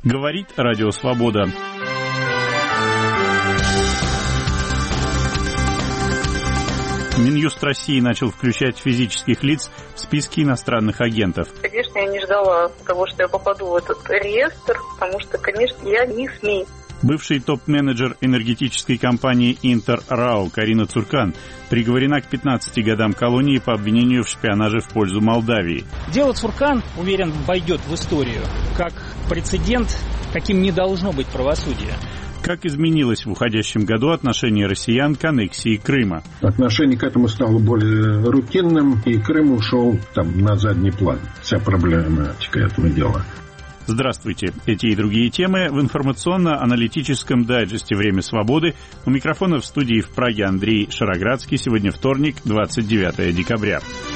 Говорит Радио Свобода. Минюст России начал включать физических лиц в списки иностранных агентов. Конечно, я не ждала того, что я попаду в этот реестр, потому что, конечно, я не СМИ. Бывший топ-менеджер энергетической компании «Интер РАО» Карина Цуркан приговорена к 15 годам колонии по обвинению в шпионаже в пользу Молдавии. Дело Цуркан, уверен, войдет в историю как прецедент, каким не должно быть правосудия. Как изменилось в уходящем году отношение россиян к аннексии Крыма? Отношение к этому стало более рутинным, и Крым ушел на задний план. Вся проблематика этого дела. Здравствуйте. Эти и другие темы в информационно-аналитическом дайджесте «Время свободы». У микрофона в студии в Праге Андрей Шароградский. Сегодня вторник, 29 декабря.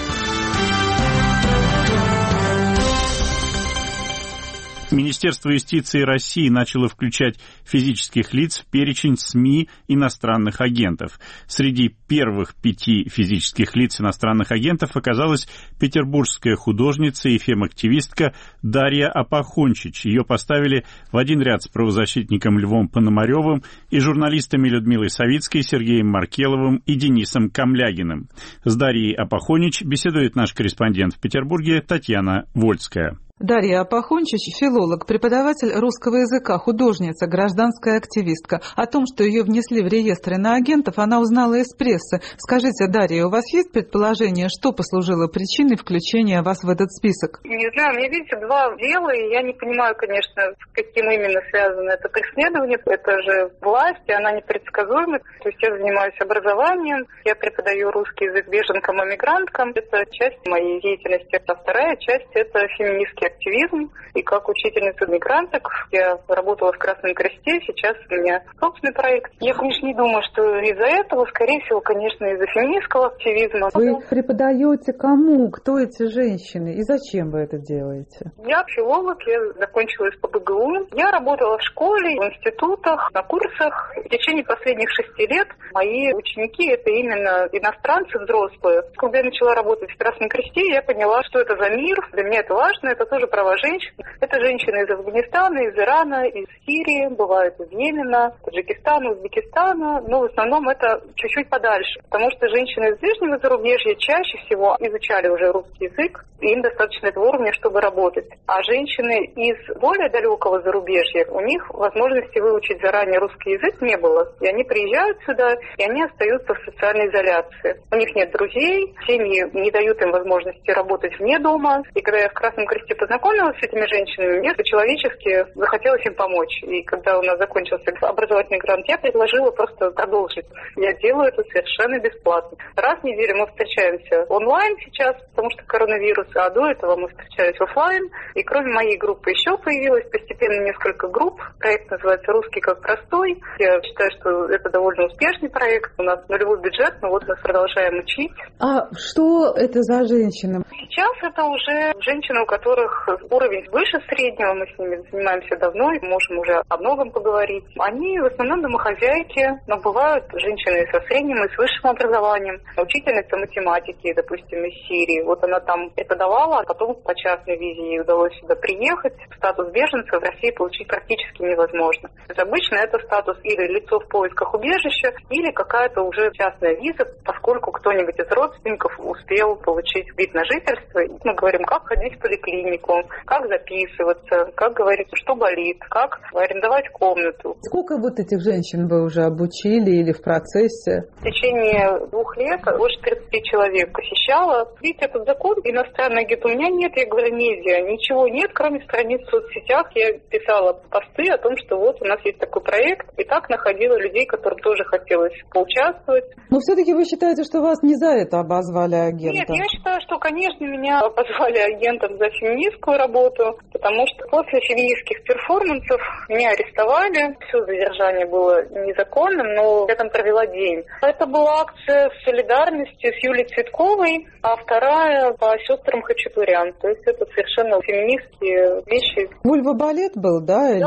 Министерство юстиции России начало включать физических лиц в перечень СМИ иностранных агентов. Среди первых 5 физических лиц иностранных агентов оказалась петербургская художница и фем-активистка Дарья Апохончич. Ее поставили в один ряд с правозащитником Львом Пономаревым и журналистами Людмилой Савицкой, Сергеем Маркеловым и Денисом Камлягиным. С Дарьей Апохончич беседует наш корреспондент в Петербурге Татьяна Вольская. Дарья Апохончич, филолог, преподаватель русского языка, художница, гражданская активистка. О том, что ее внесли в реестр иноагентов, она узнала из прессы. Скажите, Дарья, у вас есть предположение, что послужило причиной включения вас в этот список? Не знаю, мне, видите, 2 дела, и я не понимаю, конечно, с каким именно связано это преследование. Это же власть, и она непредсказуема. То есть я занимаюсь образованием, я преподаю русский язык беженкам и мигранткам. Это часть моей деятельности. А вторая часть – это феминистский активизм. И как учительница мигранток я работала в Красном Кресте, сейчас у меня собственный проект. Я, конечно, не думаю, что из-за этого, скорее всего, конечно, из-за феминистского активизма. Вы преподаете кому? Кто эти женщины? И зачем вы это делаете? Я филолог, я закончила СПбГУ. Я работала в школе, в институтах, на курсах. В течение последних 6 лет мои ученики – это именно иностранцы взрослые. Когда я начала работать в Красном Кресте, я поняла, что это за мир. Для меня это важно, это тоже права женщин. Это женщины из Афганистана, из Ирана, из Сирии, бывают из Йемена, Таджикистана, Узбекистана, но в основном это чуть-чуть подальше, потому что женщины из ближнего зарубежья чаще всего изучали уже русский язык, и им достаточно этого уровня, чтобы работать. А женщины из более далекого зарубежья, у них возможности выучить заранее русский язык не было, и они приезжают сюда, и они остаются в социальной изоляции. У них нет друзей, семьи не дают им возможности работать вне дома, и когда я в Красном Кресте познакомилась с этими женщинами, мне по-человечески захотелось им помочь. И когда у нас закончился образовательный грант, я предложила просто продолжить. Я делаю это совершенно бесплатно. Раз в неделю мы встречаемся онлайн сейчас, потому что коронавирус, а до этого мы встречались офлайн. И кроме моей группы еще появилось постепенно несколько групп. Проект называется «Русский как простой». Я считаю, что это довольно успешный проект. У нас нулевой бюджет, но вот мы продолжаем учить. А что это за женщины? Сейчас это уже женщины, у которых уровень выше среднего, мы с ними занимаемся давно, и можем уже о многом поговорить. Они в основном домохозяйки, но бывают женщины со средним и с высшим образованием. Учительница математики, допустим, из Сирии. Вот она там преподавала, а потом по частной визе ей удалось сюда приехать. Статус беженца в России получить практически невозможно. То есть обычно это статус или лицо в поисках убежища, или какая-то уже частная виза, поскольку кто-нибудь из родственников успел получить вид на жительство. Мы говорим, как ходить в поликлинику, как записываться, как говорить, что болит, как арендовать комнату. Сколько вот этих женщин вы уже обучили или в процессе? В течение 2 лет больше 30 человек посещала. Видите, этот закон иностранный агент у меня нет, я говорю, медиа, ничего нет, кроме страниц в соцсетях. Я писала посты о том, что вот у нас есть такой проект, и так находила людей, которым тоже хотелось поучаствовать. Но все-таки вы считаете, что вас не за это обозвали агентом? Нет, я считаю, что, конечно, меня обозвали агентом за феминистскую работу, потому что после феминистских перформансов меня арестовали. Все задержание было незаконным, но я там провела день. Это была акция солидарности с Юлией Цветковой, а вторая по сестрам Хачатурян. То есть это совершенно феминистские вещи. Вульва-балет был, да? Или... Да.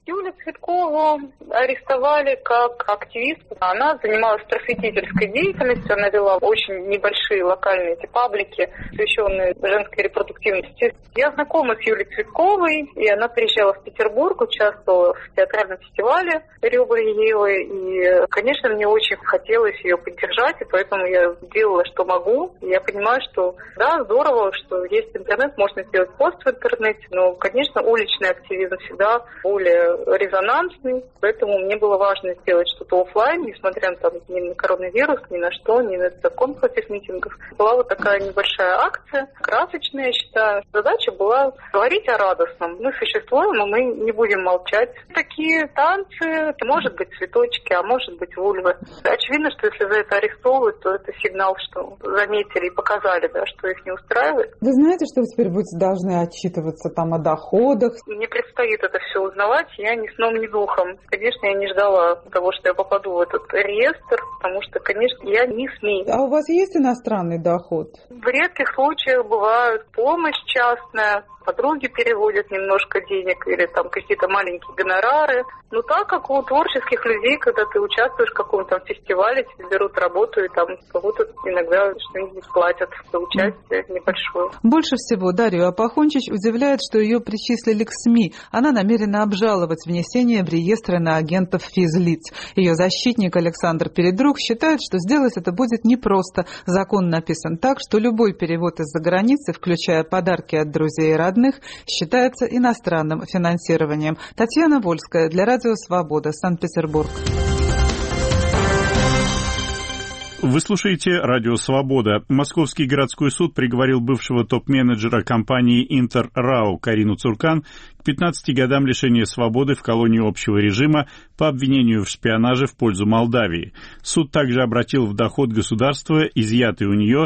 Юлю Цветкову арестовали как активистку. Она занималась просветительской деятельностью, она вела очень небольшие локальные паблики, посвященные женской репродуктивности. Я знакома с Юлей Цветковой, и она приезжала в Петербург, участвовала в театральном фестивале «Ребра Евы», и, конечно, мне очень хотелось ее поддержать, и поэтому я делала, что могу. И я понимаю, что да, здорово, что есть интернет, можно сделать пост в интернете, но, конечно, уличный активизм всегда более резонансный, поэтому мне было важно сделать что-то офлайн, несмотря ни на коронавирус, ни на что, ни на закон против митингов. Была вот такая небольшая акция, красочная, я считаю. Задача была говорить о радостном. Мы существуем, и мы не будем молчать. Такие танцы, это может быть цветочки, а может быть вульвы. Очевидно, что если за это арестовывают, то это сигнал, что заметили и показали, да, что их не устраивает. Вы знаете, что вы теперь будете должны отчитываться там о доходах? Мне предстоит это все узнавать, я ни сном, ни духом. Конечно, я не ждала того, что я попаду в этот реестр, потому что, конечно, я не СМИ. А у вас есть иностранный доход? В редких случаях бывает помощь частная, подруги переводят немножко денег или там какие-то маленькие гонорары. Но так как у творческих людей, когда ты участвуешь в каком-то фестивале, тебе берут работу и там кого-то иногда что-нибудь платят за участие небольшое. Больше всего Дарью Апохончич удивляет, что ее причислили к СМИ. Она намерена обжаловать внесение в реестр иноагентов физлиц. Ее защитник Александр Передрук считает, что сделать это будет непросто. Закон написан так, что любой перевод из-за границы, включая подарки от друзей и родных, считается иностранным финансированием. Татьяна Вольская для Радио Свобода, Санкт-Петербург. Вы слушаете Радио Свобода. Московский городской суд приговорил бывшего топ-менеджера компании «Интер РАО» Карину Цуркан к 15 годам лишения свободы в колонии общего режима по обвинению в шпионаже в пользу Молдавии. Суд также обратил в доход государства, изъятый у нее,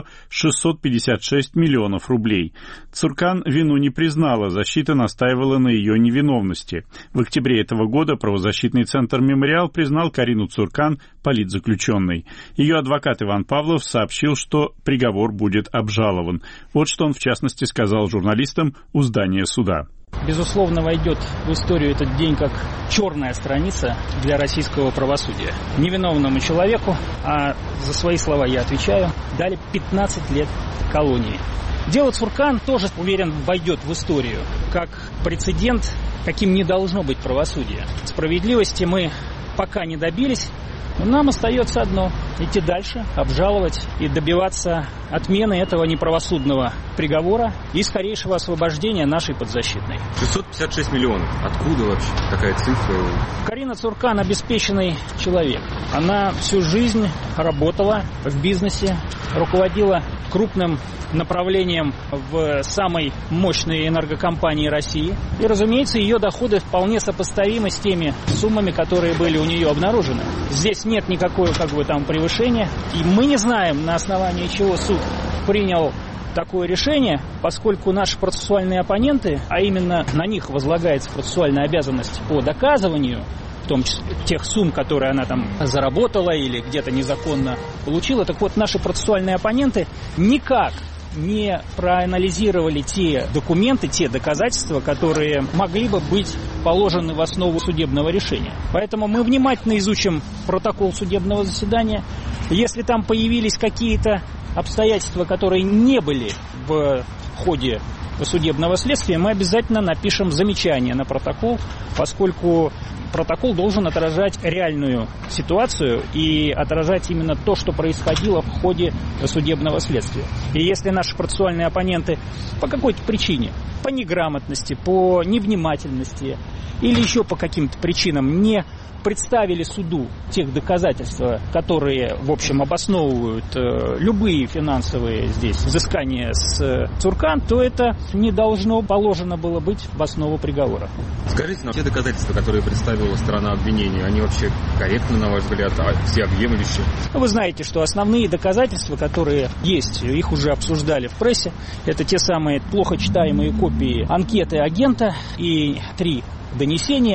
656 миллионов рублей. Цуркан вину не признала, защита настаивала на ее невиновности. В октябре этого года правозащитный центр «Мемориал» признал Карину Цуркан политзаключенной. Ее адвокат Иван Павлов сообщил, что приговор будет обжалован. Вот что он в частности сказал журналистам у здания суда. Безусловно, войдет в историю этот день как черная страница для российского правосудия. Невиновному человеку, а за свои слова я отвечаю, дали 15 лет колонии. Дело Цуркан тоже, уверен, войдет в историю как прецедент, каким не должно быть правосудие. Справедливости мы пока не добились. Но нам остается одно – идти дальше, обжаловать и добиваться отмены этого неправосудного приговора и скорейшего освобождения нашей подзащитной. 656 миллионов. Откуда вообще такая цифра? Карина Цуркан – обеспеченный человек. Она всю жизнь работала в бизнесе, руководила крупным направлением в самой мощной энергокомпании России. И, разумеется, ее доходы вполне сопоставимы с теми суммами, которые были у нее обнаружены. Здесь нет никакого превышения. И мы не знаем, на основании чего суд принял такое решение, поскольку наши процессуальные оппоненты, а именно на них возлагается процессуальная обязанность по доказыванию, в том числе тех сумм, которые она там заработала или где-то незаконно получила. Так вот, наши процессуальные оппоненты никак не проанализировали те документы, те доказательства, которые могли бы быть положены в основу судебного решения. Поэтому мы внимательно изучим протокол судебного заседания. Если там появились какие-то обстоятельства, которые не были в ходе судебного следствия, мы обязательно напишем замечание на протокол, поскольку протокол должен отражать реальную ситуацию и отражать именно то, что происходило в ходе судебного следствия. И если наши процессуальные оппоненты по какой-то причине, по неграмотности, по невнимательности или еще по каким-то причинам не представили суду тех доказательств, которые, в общем, обосновывают любые финансовые здесь взыскания с Цуркан, то это не должно положено было быть в основу приговора. Скажите нам, те доказательства, которые представила сторона обвинения, они вообще корректны, на ваш взгляд, всеобъемлющие? Вы знаете, что основные доказательства, которые есть, их уже обсуждали в прессе, это те самые плохо читаемые копии анкеты агента и 3 донесения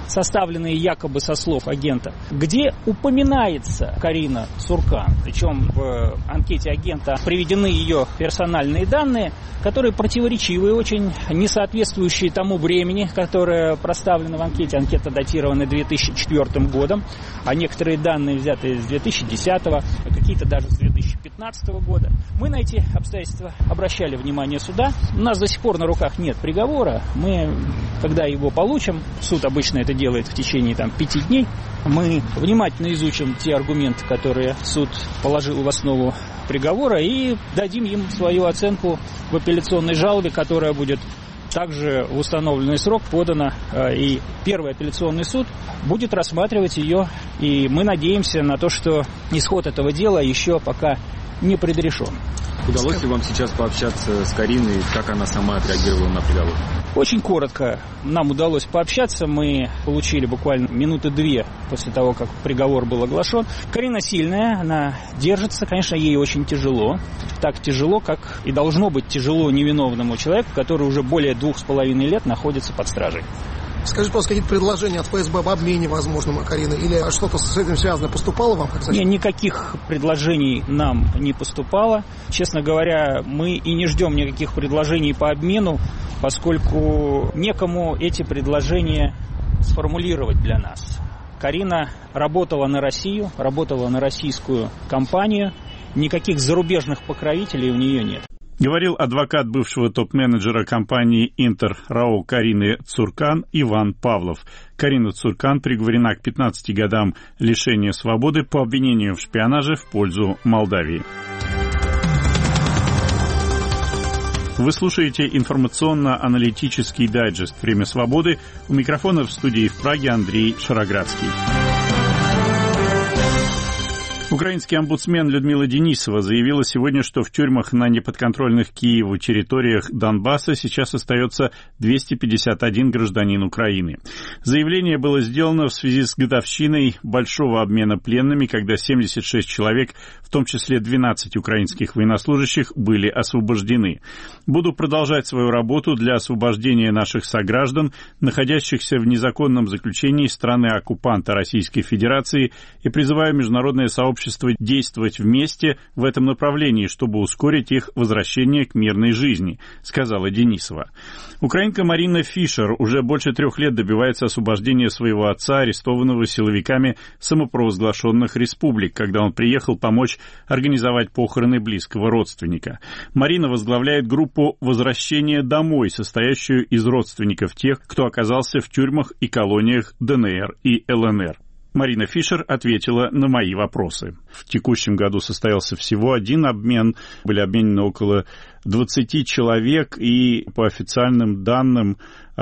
составленные якобы со слов агента, где упоминается Карина Цуркан. Причем в анкете агента приведены ее персональные данные, которые противоречивые очень, не соответствующие тому времени, которое проставлено в анкете. Анкета датирована 2004 годом, а некоторые данные взяты с 2010, а какие-то даже с 2015 года. Мы на эти обстоятельства обращали внимание суда. У нас до сих пор на руках нет приговора. Мы, когда его получим, суд обычно это делает в течение 5 дней, мы внимательно изучим те аргументы, которые суд положил в основу приговора, и дадим им свою оценку в апелляционной жалобе, которая будет также в установленный срок подана, и первый апелляционный суд будет рассматривать ее, и мы надеемся на то, что исход этого дела еще пока не предрешен. Удалось ли вам сейчас пообщаться с Кариной, как она сама отреагировала на приговор? Очень коротко нам удалось пообщаться. Мы получили буквально минуты 2 после того, как приговор был оглашен. Карина сильная, она держится. Конечно, ей очень тяжело. Так тяжело, как и должно быть тяжело невиновному человеку, который уже более 2,5 лет находится под стражей. Скажите, пожалуйста, какие-то предложения от ФСБ об обмене возможном Карины? Или что-то с этим связано поступало вам? Нет, никаких предложений нам не поступало. Честно говоря, мы и не ждем никаких предложений по обмену, поскольку некому эти предложения сформулировать для нас. Карина работала на Россию, работала на российскую компанию. Никаких зарубежных покровителей у нее нет. Говорил адвокат бывшего топ-менеджера компании «Интер» РАО Карины Цуркан Иван Павлов. Карина Цуркан приговорена к 15 годам лишения свободы по обвинению в шпионаже в пользу Молдавии. Вы слушаете информационно-аналитический дайджест «Время свободы». У микрофона в студии в Праге Андрей Шароградский. Украинский омбудсмен Людмила Денисова заявила сегодня, что в тюрьмах на неподконтрольных Киеву территориях Донбасса сейчас остается 251 гражданин Украины. Заявление было сделано в связи с годовщиной большого обмена пленными, когда 76 человек, в том числе 12 украинских военнослужащих, были освобождены. Буду продолжать свою работу для освобождения наших сограждан, находящихся в незаконном заключении страны-оккупанта Российской Федерации, и призываю международное сообщество действовать вместе в этом направлении, чтобы ускорить их возвращение к мирной жизни, сказала Денисова. Украинка Марина Фишер уже больше 3 лет добивается освобождения своего отца, арестованного силовиками самопровозглашенных республик, когда он приехал помочь организовать похороны близкого родственника. Марина возглавляет группу «Возвращение домой», состоящую из родственников тех, кто оказался в тюрьмах и колониях ДНР и ЛНР. Марина Фишер ответила на мои вопросы. В текущем году состоялся всего один обмен. Были обменены около 20 человек, и по официальным данным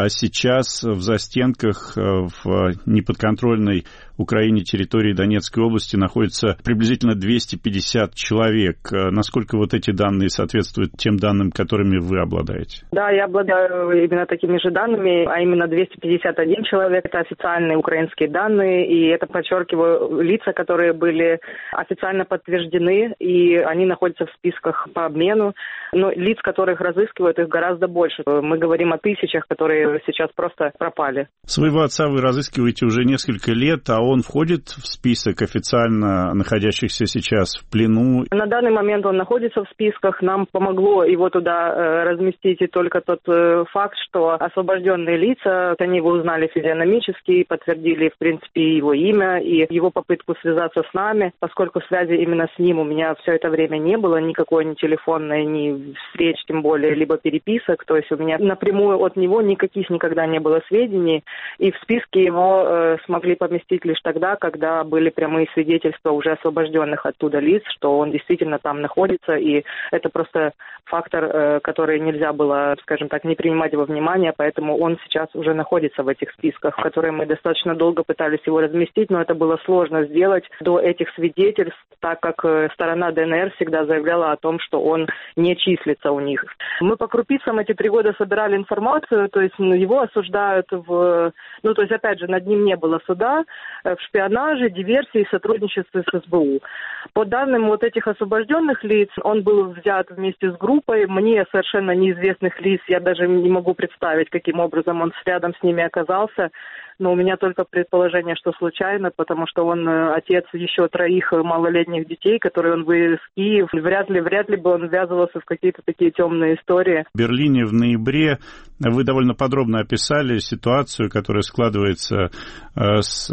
сейчас в застенках в неподконтрольной Украине территории Донецкой области находится приблизительно 250 человек. Насколько вот эти данные соответствуют тем данным, которыми вы обладаете? Да, я обладаю именно такими же данными, а именно 251 человек. Это официальные украинские данные, и это, подчеркиваю, лица, которые были официально подтверждены, и они находятся в списках по обмену. Но лиц, которых разыскивают, их гораздо больше. Мы говорим о тысячах, которые сейчас просто пропали. Своего отца вы разыскиваете уже несколько лет, а он входит в список официально находящихся сейчас в плену? На данный момент он находится в списках. Нам помогло его туда разместить и только тот факт, что освобожденные лица, они его узнали физиономически, подтвердили, в принципе, его имя и его попытку связаться с нами, поскольку связи именно с ним у меня все это время не было, никакой ни телефонной, ни встреч, тем более, либо переписок. То есть у меня напрямую от него никаких никогда не было сведений, и в списке его смогли поместить лишь тогда, когда были прямые свидетельства уже освобожденных оттуда лиц, что он действительно там находится, и это просто фактор, который нельзя было, скажем так, не принимать во внимание, поэтому он сейчас уже находится в этих списках, в которые мы достаточно долго пытались его разместить, но это было сложно сделать до этих свидетельств, так как сторона ДНР всегда заявляла о том, что он не числится у них. Мы по крупицам эти 3 года собирали информацию, то есть его осуждают то есть опять же, над ним не было суда, в шпионаже, диверсии и сотрудничестве с СБУ. По данным вот этих освобожденных лиц, он был взят вместе с группой, мне совершенно неизвестных лиц, я даже не могу представить, каким образом он рядом с ними оказался. но у меня только предположение, что случайно, потому что он отец еще 3 малолетних детей, которые он вывез в Киев. Вряд ли бы он ввязывался в какие-то такие темные истории. В Берлине в ноябре вы довольно подробно описали ситуацию, которая складывается с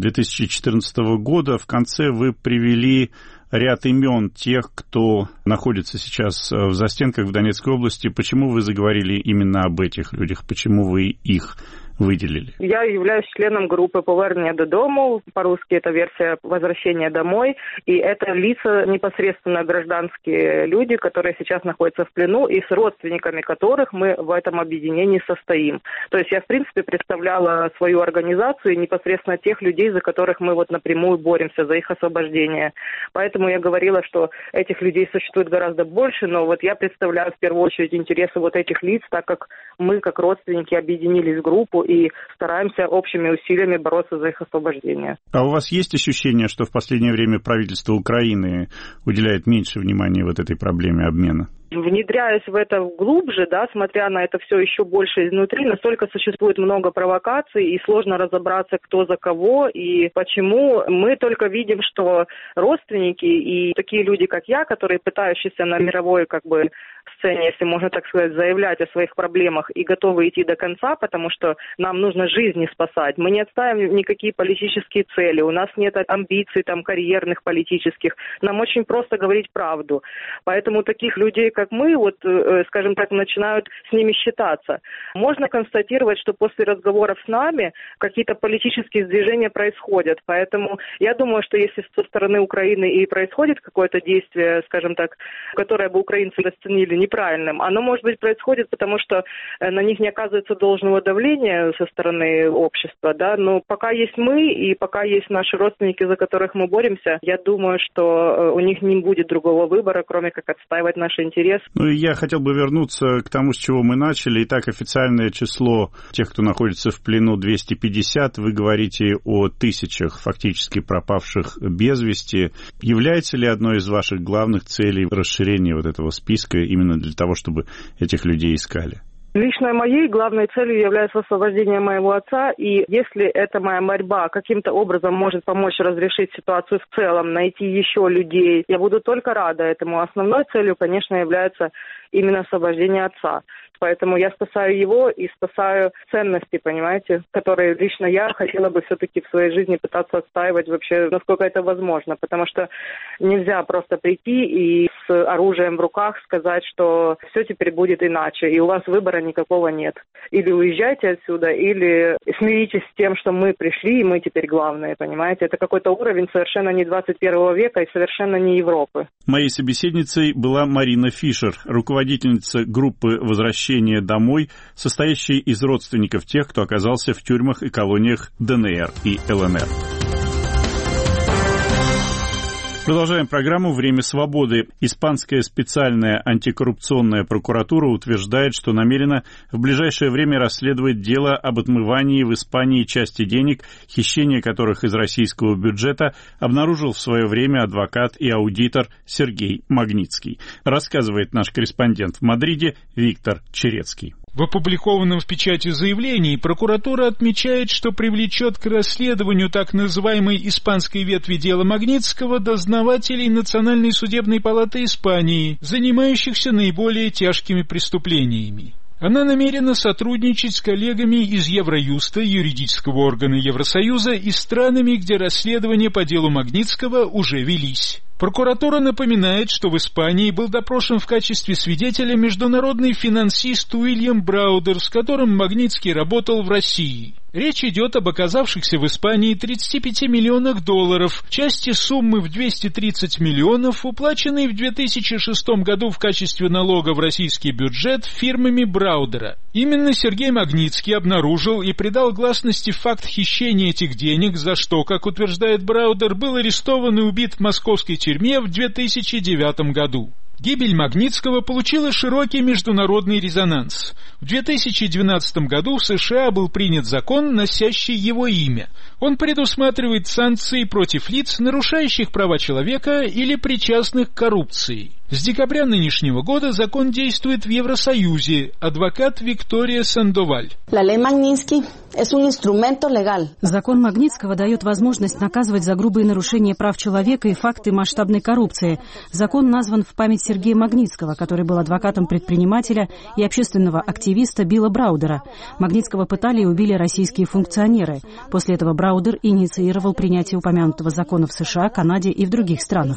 2014 года. В конце вы привели ряд имен тех, кто находится сейчас в застенках в Донецкой области. Почему вы заговорили именно об этих людях? Почему вы их выделили? Я являюсь членом группы «Повернення додому». По-русски это версия «Возвращение домой». И это лица непосредственно гражданские люди, которые сейчас находятся в плену и с родственниками которых мы в этом объединении состоим. То есть я, в принципе, представляла свою организацию и непосредственно тех людей, за которых мы вот напрямую боремся, за их освобождение. Поэтому я говорила, что этих людей существует гораздо больше, но вот я представляю в первую очередь интересы вот этих лиц, так как мы, как родственники, объединились в группу и стараемся общими усилиями бороться за их освобождение. А у вас есть ощущение, что в последнее время правительство Украины уделяет меньше внимания вот этой проблеме обмена? Внедряясь в это глубже, да, смотря на это все еще больше изнутри, настолько существует много провокаций, и сложно разобраться, кто за кого и почему. Мы только видим, что родственники и такие люди, как я, которые пытающиеся на мировой сцене, если можно так сказать, заявлять о своих проблемах и готовы идти до конца, потому что нам нужно жизни спасать. Мы не отставим никакие политические цели, у нас нет амбиций карьерных политических. Нам очень просто говорить правду. Поэтому таких людей, как мы, скажем так, начинают с ними считаться. Можно констатировать, что после разговоров с нами какие-то политические движения происходят. Поэтому я думаю, что если со стороны Украины и происходит какое-то действие, скажем так, которое бы украинцы расценили неправильным, оно, может быть, происходит, потому что на них не оказывается должного давления со стороны общества, да, но пока есть мы и пока есть наши родственники, за которых мы боремся, я думаю, что у них не будет другого выбора, кроме как отстаивать наши интересы. Ну и я хотел бы вернуться к тому, с чего мы начали. Итак, официальное число тех, кто находится в плену, 250. Вы говорите о тысячах фактически пропавших без вести. Является ли одной из ваших главных целей расширение вот этого списка именно для того, чтобы этих людей искали? Лично моей главной целью является освобождение моего отца, и если эта моя борьба каким-то образом может помочь разрешить ситуацию в целом, найти еще людей, я буду только рада этому. Основной целью, конечно, является именно освобождение отца. Поэтому я спасаю его и спасаю ценности, понимаете, которые лично я хотела бы все-таки в своей жизни пытаться отстаивать вообще, насколько это возможно. Потому что нельзя просто прийти и с оружием в руках сказать, что все теперь будет иначе, и у вас выбора никакого нет. Или уезжайте отсюда, или смиритесь с тем, что мы пришли, и мы теперь главные, понимаете. Это какой-то уровень совершенно не 21 века и совершенно не Европы. Моей собеседницей была Марина Фишер, руководительница группы «Возвращение домой», состоящей из родственников тех, кто оказался в тюрьмах и колониях ДНР и ЛНР. Продолжаем программу «Время свободы». Испанская специальная антикоррупционная прокуратура утверждает, что намерена в ближайшее время расследовать дело об отмывании в Испании части денег, хищение которых из российского бюджета обнаружил в свое время адвокат и аудитор Сергей Магнитский. Рассказывает наш корреспондент в Мадриде Виктор Черецкий. В опубликованном в печати заявлении прокуратура отмечает, что привлечет к расследованию так называемой испанской ветви дела Магнитского дознавателей Национальной судебной палаты Испании, занимающихся наиболее тяжкими преступлениями. Она намерена сотрудничать с коллегами из Евроюста, юридического органа Евросоюза, и странами, где расследования по делу Магнитского уже велись. Прокуратура напоминает, что в Испании был допрошен в качестве свидетеля международный финансист Уильям Браудер, с которым Магнитский работал в России. Речь идет об оказавшихся в Испании 35 миллионах долларов, части суммы в 230 миллионов, уплаченной в 2006 году в качестве налога в российский бюджет фирмами Браудера. Именно Сергей Магнитский обнаружил и придал гласности факт хищения этих денег, за что, как утверждает Браудер, был арестован и убит в московской тюрьме в 2009 году. Гибель Магнитского получила широкий международный резонанс. В 2012 году в США был принят закон, носящий его имя. Он предусматривает санкции против лиц, нарушающих права человека или причастных к коррупции. С декабря нынешнего года закон действует в Евросоюзе. Адвокат Виктория Сандоваль. Закон Магнитского дает возможность наказывать за грубые нарушения прав человека и факты масштабной коррупции. Закон назван в память Сергея Магнитского, который был адвокатом предпринимателя и общественного активиста Билла Браудера. Магнитского пытали и убили российские функционеры. После этого Браудер инициировал принятие упомянутого закона в США, Канаде и в других странах.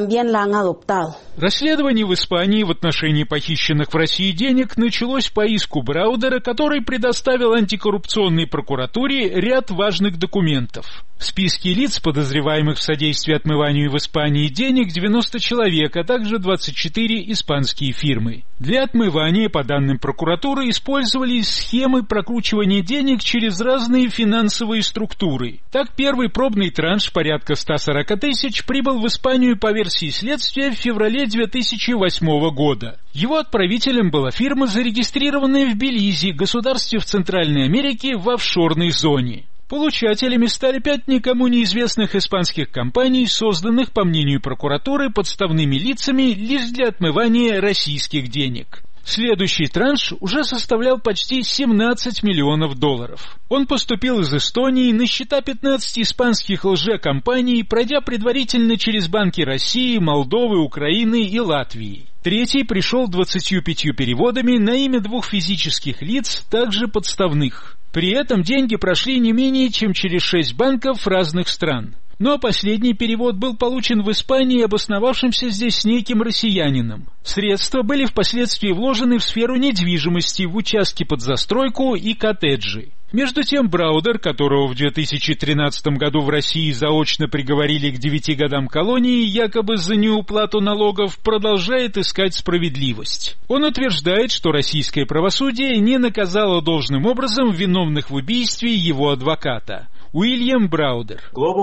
Расследование в Испании в отношении похищенных в России денег началось по иску Браудера, который предоставил антикоррупционной прокуратуре ряд важных документов. В списке лиц, подозреваемых в содействии отмыванию в Испании денег, 90 человек, а также 24 испанские фирмы. Для отмывания, по данным прокуратуры, использовались схемы прокручивания денег через разные финансовые структуры. Так, первый пробный транш, порядка 140 тысяч, прибыл в Испанию по версии следствия в феврале 2008 года. Его отправителем была фирма, зарегистрированная в Белизе, государстве в Центральной Америке, в офшорной зоне. Получателями стали 5 никому неизвестных испанских компаний, созданных, по мнению прокуратуры, подставными лицами лишь для отмывания российских денег. Следующий транш уже составлял почти $17 миллионов. Он поступил из Эстонии на счета 15 испанских лжекомпаний, пройдя предварительно через банки России, Молдовы, Украины и Латвии. Третий пришел 25 переводами на имя 2 физических лиц, также подставных. При этом деньги прошли не менее чем через 6 банков разных стран. Но последний перевод был получен в Испании обосновавшимся здесь неким россиянином. Средства были впоследствии вложены в сферу недвижимости, в участки под застройку и коттеджи. Между тем Браудер, которого в 2013 году в России заочно приговорили к 9 годам колонии, якобы за неуплату налогов, продолжает искать справедливость. Он утверждает, что российское правосудие не наказало должным образом виновных в убийстве его адвоката. Уильям Браудер.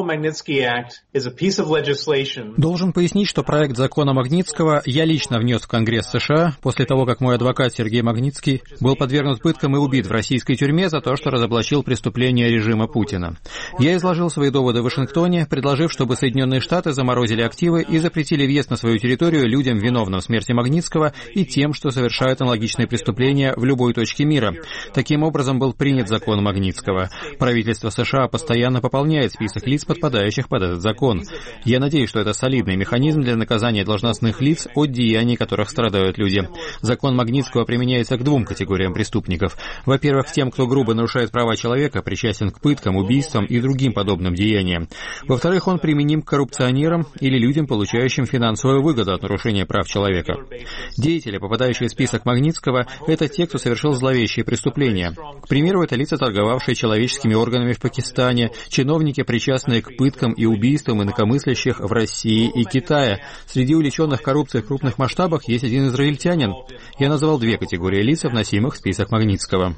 Должен пояснить, что проект закона Магнитского я лично внес в Конгресс США после того, как мой адвокат Сергей Магнитский был подвергнут пыткам и убит в российской тюрьме за то, что разоблачил преступления режима Путина. Я изложил свои доводы в Вашингтоне, предложив, чтобы Соединенные Штаты заморозили активы и запретили въезд на свою территорию людям, виновным в смерти Магнитского, и тем, что совершают аналогичные преступления в любой точке мира. Таким образом был принят закон Магнитского. Правительство США постоянно пополняет список лиц, подпадающих под этот закон. Я надеюсь, что это солидный механизм для наказания должностных лиц от деяний, которых страдают люди. Закон Магнитского применяется к 2 категориям преступников. Во-первых, тем, кто грубо нарушает права человека, причастен к пыткам, убийствам и другим подобным деяниям. Во-вторых, он применим к коррупционерам или людям, получающим финансовую выгоду от нарушения прав человека. Деятели, попадающие в список Магнитского, это те, кто совершил зловещие преступления. К примеру, это лица, торговавшие человеческими органами в Пакистане, чиновники, причастные к пыткам и убийствам инакомыслящих в России и Китае. Среди увлеченных коррупцией в крупных масштабах есть один израильтянин. Я назвал 2 категории лиц, вносимых в список Магнитского.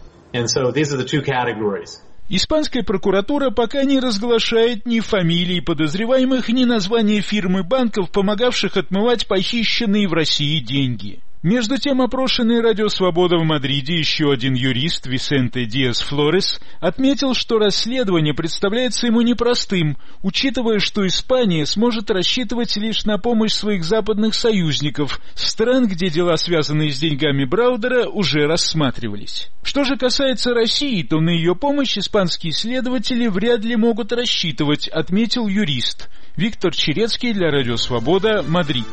Испанская прокуратура пока не разглашает ни фамилий подозреваемых, ни названия фирм и банков, помогавших отмывать похищенные в России деньги. Между тем, опрошенный «Радио Свобода» в Мадриде еще один юрист, Висенте Диас Флорес, отметил, что расследование представляется ему непростым, учитывая, что Испания сможет рассчитывать лишь на помощь своих западных союзников, стран, где дела, связанные с деньгами Браудера, уже рассматривались. Что же касается России, то на ее помощь испанские следователи вряд ли могут рассчитывать, отметил юрист. Виктор Черецкий для «Радио Свобода», Мадрид.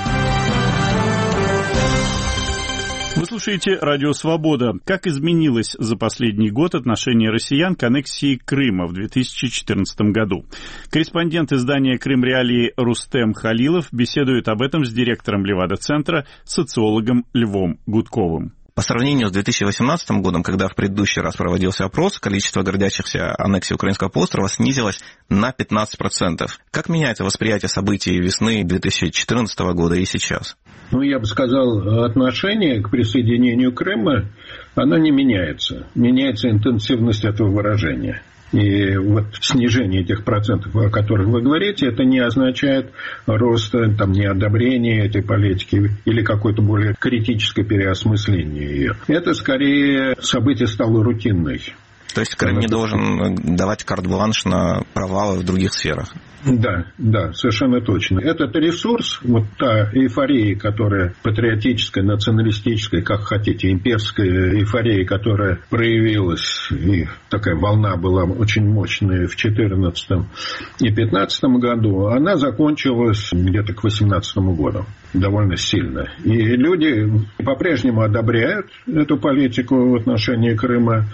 Вы слушаете «Радио Свобода». Как изменилось за последний год отношение россиян к аннексии Крыма в 2014 году? Корреспондент издания «Крым-Реалии» Рустем Халилов беседует об этом с директором Левада-центра, социологом Львом Гудковым. По сравнению с 2018 годом, когда в предыдущий раз проводился опрос, количество гордящихся аннексией украинского полуострова снизилось на 15%. Как меняется восприятие событий весны 2014 года и сейчас? Я бы сказал, отношение к присоединению Крыма, оно не меняется. Меняется интенсивность этого выражения. И вот снижение этих процентов, о которых вы говорите, это не означает роста, неодобрения этой политики или какое-то более критическое переосмысление ее. Это скорее событие стало рутинной. То есть Крым не должен давать карт-бланш на провалы в других сферах? Да, совершенно точно. Этот ресурс, вот та эйфория, которая патриотическая, националистическая, как хотите, имперская эйфория, которая проявилась, и такая волна была очень мощная в 2014 и 2015 году, она закончилась где-то к 2018 году довольно сильно. И люди по-прежнему одобряют эту политику в отношении Крыма,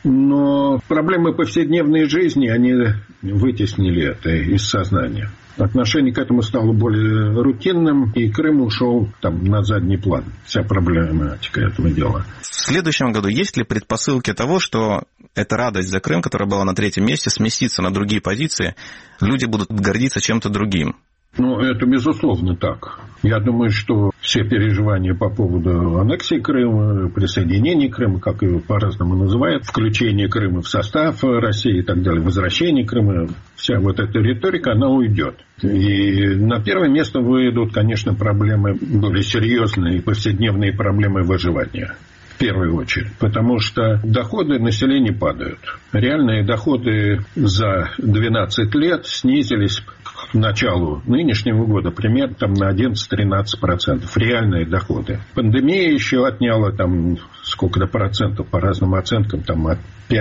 но проблемы повседневной жизни, они вытеснили это из сознания. Отношение к этому стало более рутинным, и Крым ушел на задний план. Вся проблематика этого дела. В следующем году есть ли предпосылки того, что эта радость за Крым, которая была на 3-м месте, сместится на другие позиции, люди будут гордиться чем-то другим? Это безусловно так. Я думаю, что все переживания по поводу аннексии Крыма, присоединения Крыма, как его по-разному называют, включение Крыма в состав России и так далее, возвращение Крыма, вся вот эта риторика, она уйдет. И на первое место выйдут, конечно, проблемы более серьезные, повседневные проблемы выживания. В первую очередь, потому что доходы населения падают. Реальные доходы за 12 лет снизились к началу нынешнего года примерно на 11-13%. Реальные доходы. Пандемия еще отняла сколько-то процентов, по разным оценкам, от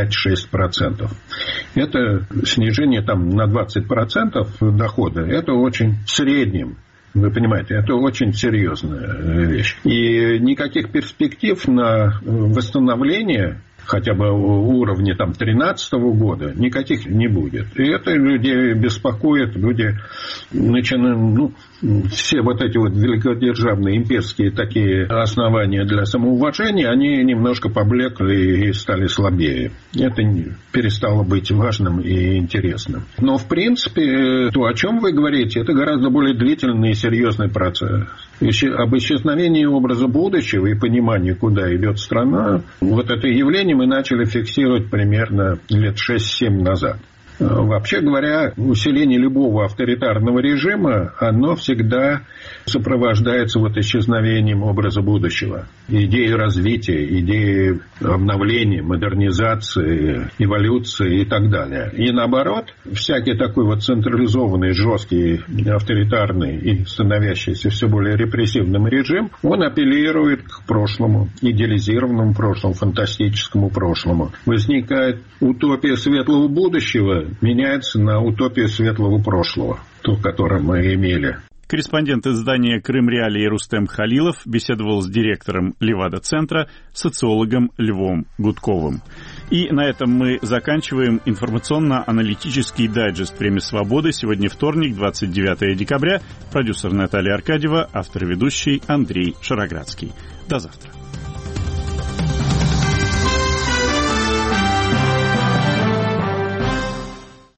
5-6%. Это снижение на 20% дохода. Это очень в среднем. Вы понимаете, это очень серьезная вещь. И никаких перспектив на восстановление хотя бы уровня 2013 года никаких не будет. И это людей беспокоит. Люди начинают, все вот эти великодержавные имперские такие основания для самоуважения, они немножко поблекли и стали слабее. Это перестало быть важным и интересным. Но, в принципе, то, о чем вы говорите, это гораздо более длительный и серьезный процесс. Об исчезновении образа будущего и понимании, куда идет страна, вот это явление мы начали фиксировать примерно лет 6-7 назад. Вообще говоря, усиление любого авторитарного режима, оно всегда сопровождается исчезновением образа будущего. Идеи развития, идеи обновления, модернизации, эволюции и так далее. И наоборот, всякий такой централизованный, жесткий, авторитарный и становящийся все более репрессивным режим, он апеллирует к прошлому, идеализированному прошлому, фантастическому прошлому. Возникает утопия светлого будущего, меняется на утопию светлого прошлого, ту, которую мы имели. Корреспондент издания «Крым Реалии» Рустем Халилов беседовал с директором Левада-центра, социологом Львом Гудковым. И на этом мы заканчиваем информационно-аналитический дайджест «Время свободы». Сегодня вторник, 29 декабря. Продюсер Наталья Аркадьева, автор и ведущий Андрей Шароградский. До завтра.